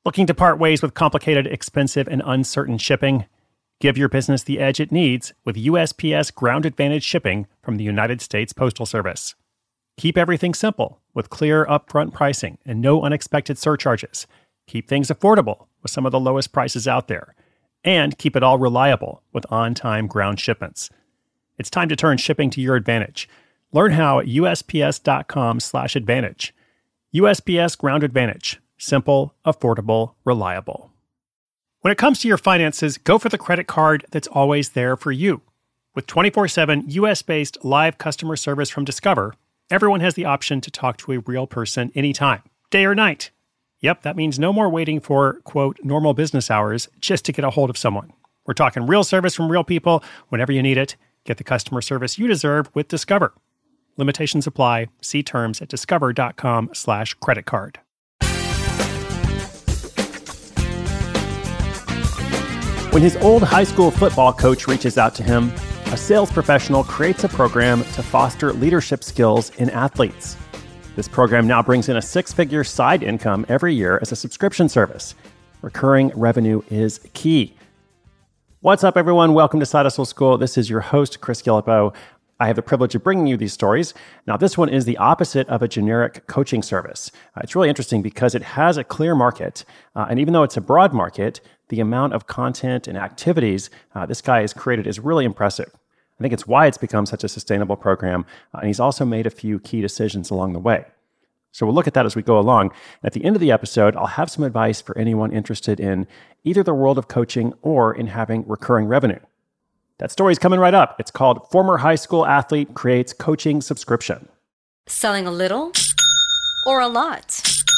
Looking to part ways with complicated, expensive, and uncertain shipping? Give your business the edge it needs with USPS Ground Advantage shipping from the United States Postal Service. Keep everything simple with clear upfront pricing and no unexpected surcharges. Keep things affordable with some of the lowest prices out there. And keep it all reliable with on-time ground shipments. It's time to turn shipping to your advantage. Learn how at USPS.com/advantage. USPS Ground Advantage. Simple, affordable, reliable. When it comes to your finances, go for the credit card that's always there for you. With 24/7 US-based live customer service from Discover, everyone has the option to talk to a real person anytime, day or night. Yep, that means no more waiting for, quote, normal business hours just to get a hold of someone. We're talking real service from real people whenever you need it. Get the customer service you deserve with Discover. Limitations apply. See terms at discover.com/creditcard. When his old high school football coach reaches out to him, a sales professional creates a program to foster leadership skills in athletes. This program now brings in a six-figure side income every year as a subscription service. Recurring revenue is key. What's up, everyone? Welcome to Side Hustle School. This is your host, Chris Guillebeau. I have the privilege of bringing you these stories. Now, this one is the opposite of a generic coaching service. It's really interesting because it has a clear market, and even though it's a broad market, the amount of content and activities this guy has created is really impressive. I think it's why it's become such a sustainable program, and he's also made a few key decisions along the way. So we'll look at that as we go along. At the end of the episode, I'll have some advice for anyone interested in either the world of coaching or in having recurring revenue. That story's coming right up. It's called Former High School Athlete Creates Coaching Subscription. Selling a little or a lot?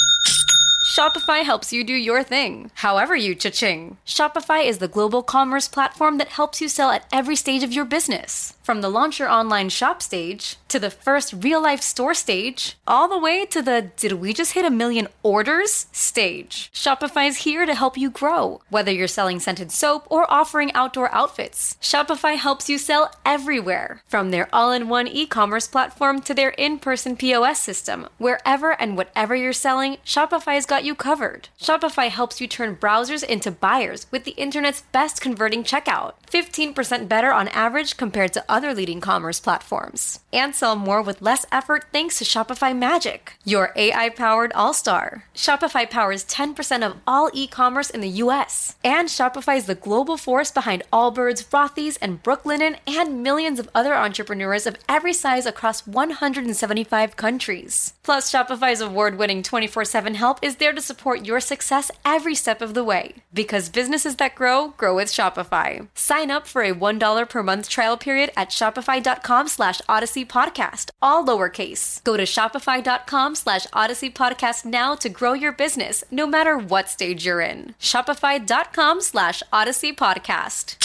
Shopify helps you do your thing, however you cha-ching. Shopify is the global commerce platform that helps you sell at every stage of your business. From the launch your online shop stage, to the first real-life store stage, all the way to the did we just hit 1 million orders stage. Shopify is here to help you grow. Whether you're selling scented soap or offering outdoor outfits, Shopify helps you sell everywhere. From their all-in-one e-commerce platform to their in-person POS system, wherever and whatever you're selling, Shopify's got you covered. Shopify helps you turn browsers into buyers with the internet's best converting checkout. 15% better on average compared to other leading commerce platforms. And sell more with less effort thanks to Shopify Magic, your AI-powered all-star. Shopify powers 10% of all e-commerce in the US. And Shopify is the global force behind Allbirds, Rothy's, and Brooklinen, and millions of other entrepreneurs of every size across 175 countries. Plus, Shopify's award-winning 24/7 help is there to support your success every step of the way. Because businesses that grow, grow with Shopify. Sign up for a $1 per month trial period at shopify.com/Odyssey Podcast, all lowercase. Go to shopify.com/Odyssey Podcast now to grow your business, no matter what stage you're in. Shopify.com/Odyssey Podcast.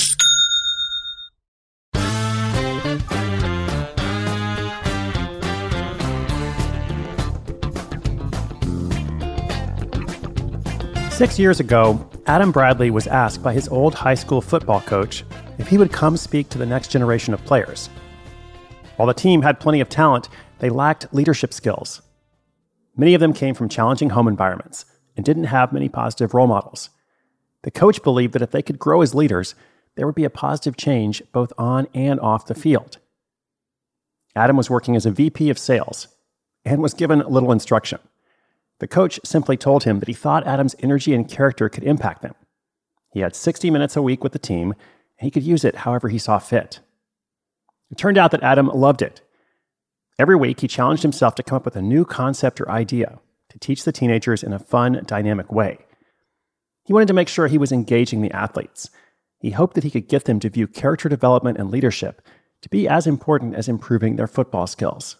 Six years ago, Adam Bradley was asked by his old high school football coach if he would come speak to the next generation of players. While the team had plenty of talent, they lacked leadership skills. Many of them came from challenging home environments and didn't have many positive role models. The coach believed that if they could grow as leaders, there would be a positive change both on and off the field. Adam was working as a VP of sales and was given little instruction. The coach simply told him that he thought Adam's energy and character could impact them. He had 60 minutes a week with the team, and he could use it however he saw fit. It turned out that Adam loved it. Every week, he challenged himself to come up with a new concept or idea to teach the teenagers in a fun, dynamic way. He wanted to make sure he was engaging the athletes. He hoped that he could get them to view character development and leadership to be as important as improving their football skills.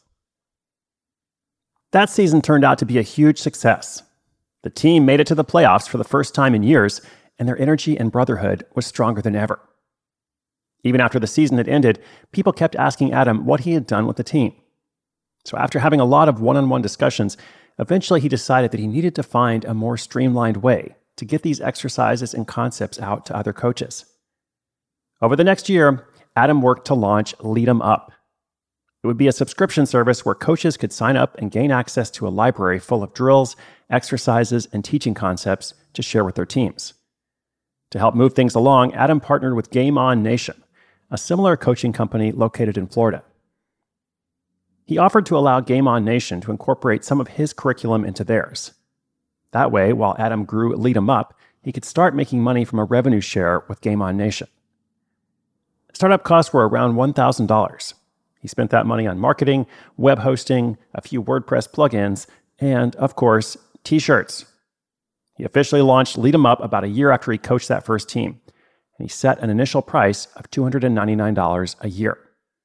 That season turned out to be a huge success. The team made it to the playoffs for the first time in years, and their energy and brotherhood was stronger than ever. Even after the season had ended, people kept asking Adam what he had done with the team. So after having a lot of one-on-one discussions, eventually he decided that he needed to find a more streamlined way to get these exercises and concepts out to other coaches. Over the next year, Adam worked to launch Lead 'em Up. It would be a subscription service where coaches could sign up and gain access to a library full of drills, exercises, and teaching concepts to share with their teams. To help move things along, Adam partnered with Game On Nation, a similar coaching company located in Florida. He offered to allow Game On Nation to incorporate some of his curriculum into theirs. That way, while Adam grew Lead 'em Up, he could start making money from a revenue share with Game On Nation. Startup costs were around $1,000. He spent that money on marketing, web hosting, a few WordPress plugins, and, of course, t-shirts. He officially launched Lead 'em Up about a year after he coached that first team, and he set an initial price of $299 a year.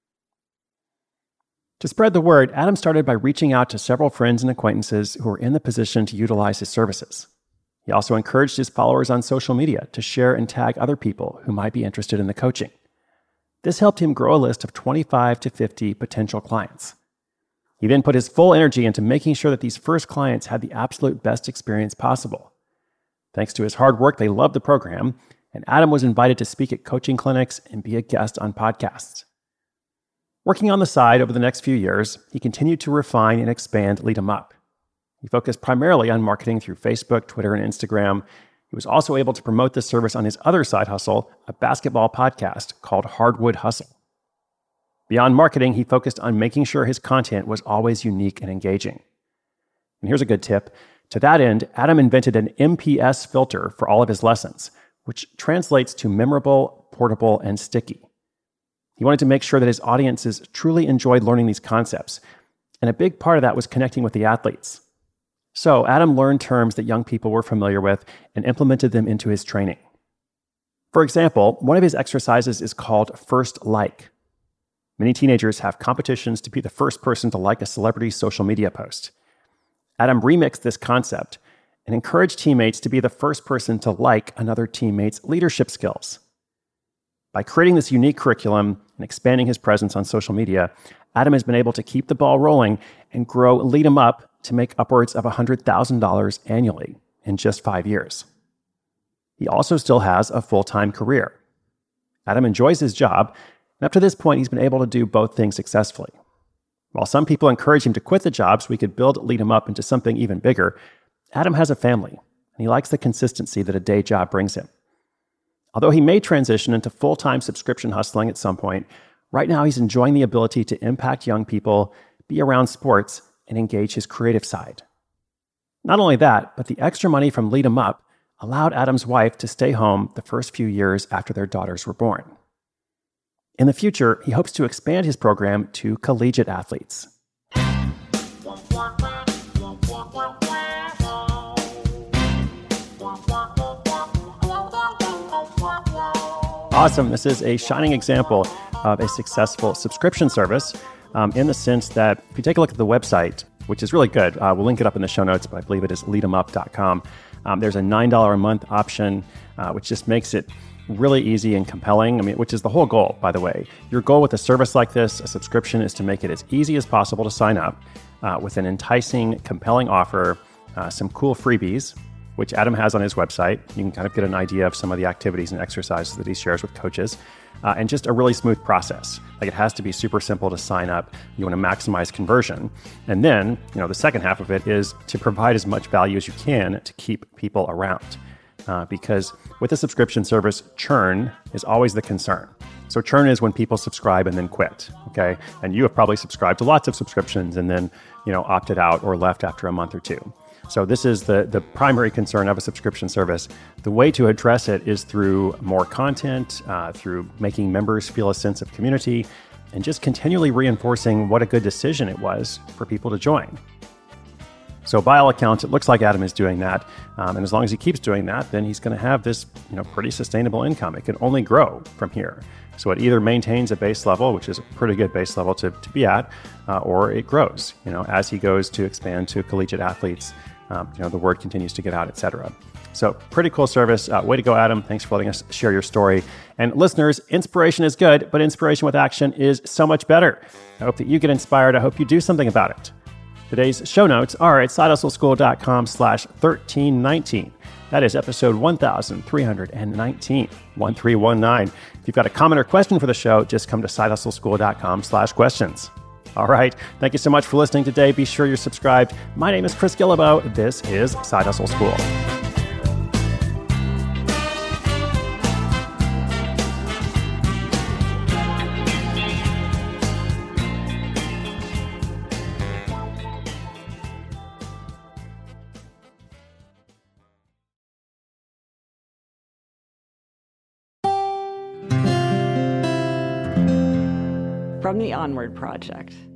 To spread the word, Adam started by reaching out to several friends and acquaintances who were in the position to utilize his services. He also encouraged his followers on social media to share and tag other people who might be interested in the coaching. This helped him grow a list of 25 to 50 potential clients. He then put his full energy into making sure that these first clients had the absolute best experience possible. Thanks to his hard work, they loved the program, and Adam was invited to speak at coaching clinics and be a guest on podcasts. Working on the side over the next few years, he continued to refine and expand Lead 'em Up. He focused primarily on marketing through Facebook, Twitter, and Instagram. He was also able to promote this service on his other side hustle, a basketball podcast called Hardwood Hustle. Beyond marketing, he focused on making sure his content was always unique and engaging. And here's a good tip. To that end, Adam invented an MPS filter for all of his lessons, which translates to memorable, portable, and sticky. He wanted to make sure that his audiences truly enjoyed learning these concepts, and a big part of that was connecting with the athletes. So Adam learned terms that young people were familiar with and implemented them into his training. For example, one of his exercises is called First Like. Many teenagers have competitions to be the first person to like a celebrity's social media post. Adam remixed this concept and encouraged teammates to be the first person to like another teammate's leadership skills. By creating this unique curriculum and expanding his presence on social media, Adam has been able to keep the ball rolling and grow Lead 'em Up to make upwards of $100,000 annually in just 5 years. He also still has a full-time career. Adam enjoys his job, and up to this point, he's been able to do both things successfully. While some people encourage him to quit the job so he could build Lead 'em Up into something even bigger, Adam has a family, and he likes the consistency that a day job brings him. Although he may transition into full-time subscription hustling at some point, right now he's enjoying the ability to impact young people, be around sports, and engage his creative side. Not only that, but the extra money from Lead 'em Up allowed Adam's wife to stay home the first few years after their daughters were born. In the future, he hopes to expand his program to collegiate athletes. Awesome. This is a shining example of a successful subscription service in the sense that if you take a look at the website, which is really good, we'll link it up in the show notes, but I believe it is leademup.com. There's a $9 a month option, which just makes it really easy and compelling. I mean, which is the whole goal, by the way. Your goal with a service like this, a subscription, is to make it as easy as possible to sign up with an enticing, compelling offer, some cool freebies, which Adam has on his website. You can kind of get an idea of some of the activities and exercises that he shares with coaches, and just a really smooth process. Like, it has to be super simple to sign up. You want to maximize conversion. And then, the second half of it is to provide as much value as you can to keep people around. Because with a subscription service, churn is always the concern. So churn is when people subscribe and then quit, okay? And you have probably subscribed to lots of subscriptions and then, opted out or left after a month or two. So this is the primary concern of a subscription service. The way to address it is through more content, through making members feel a sense of community, and just continually reinforcing what a good decision it was for people to join. So by all accounts, it looks like Adam is doing that. And as long as he keeps doing that, then he's going to have this pretty sustainable income. It can only grow from here. So it either maintains a base level, which is a pretty good base level to be at, or it grows, as he goes to expand to collegiate athletes. The word continues to get out, et cetera. So pretty cool service. Way to go, Adam. Thanks for letting us share your story. And listeners, inspiration is good, but inspiration with action is so much better. I hope that you get inspired. I hope you do something about it. Today's show notes are at sidehustleschool.com/1319. That is episode 1319, 1319. If you've got a comment or question for the show, just come to sidehustleschool.com/questions. All right. Thank you so much for listening today. Be sure you're subscribed. My name is Chris Guillebeau. This is Side Hustle School. From the Onward Project.